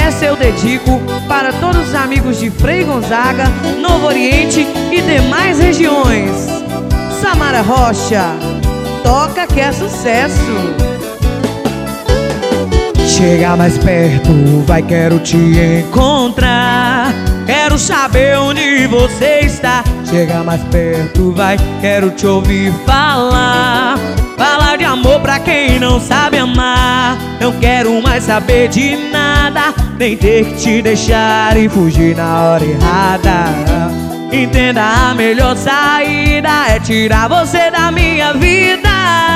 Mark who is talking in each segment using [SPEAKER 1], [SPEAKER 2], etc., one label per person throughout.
[SPEAKER 1] Essa eu dedico para todos os amigos de Frei Gonzaga, Novo Oriente e demais regiões. Samara Rocha, toca que é sucesso. Chega mais perto, vai, quero te encontrar. Quero saber onde você está. Chega mais perto, vai, quero te ouvir falar. Falar de amor pra quem não sabe amar. Não quero mais saber de nada, nem ter que te deixar e fugir na hora errada. Entenda, a melhor saída é tirar você da minha vida.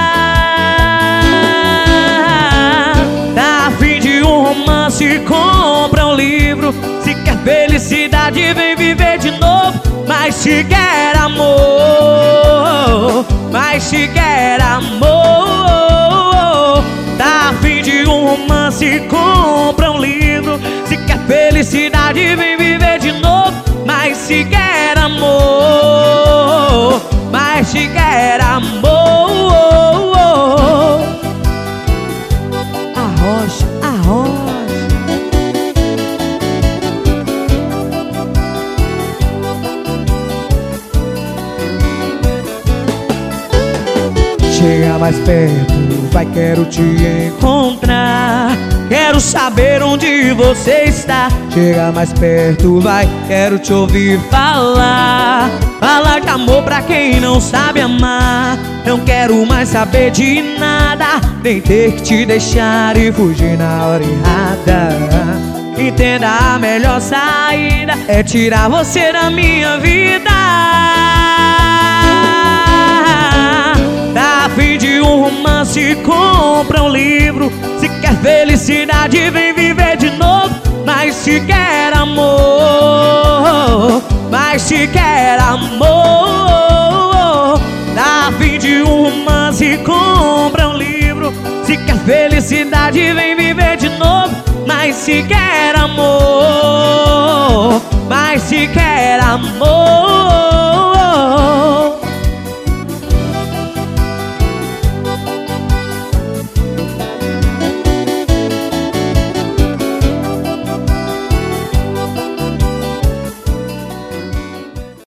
[SPEAKER 1] Tá a fim de um romance, compra um livro. Se quer felicidade, vem viver de novo. Mas se quer amor, mas se quer amor, tá a fim de um romance, compra um livro. Se quer felicidade, vem viver de novo. Mas se quer amor, mas se quer amor. Arrocha, arrocha. Chega mais perto, vai, quero te encontrar. Quero saber onde você está. Chega mais perto, vai, quero te ouvir falar. Falar de amor pra quem não sabe amar. Não quero mais saber de nada, nem ter que te deixar e fugir na hora errada. Entenda, a melhor saída é tirar você da minha vida. Tá a fim de um romance, compra um livro. Se quer felicidade, vem viver de novo. Mas se quer amor, mas se quer amor, tá a fim de um romance, compra um livro. Se quer felicidade, vem viver de novo. Mas se quer amor, mas se quer amor.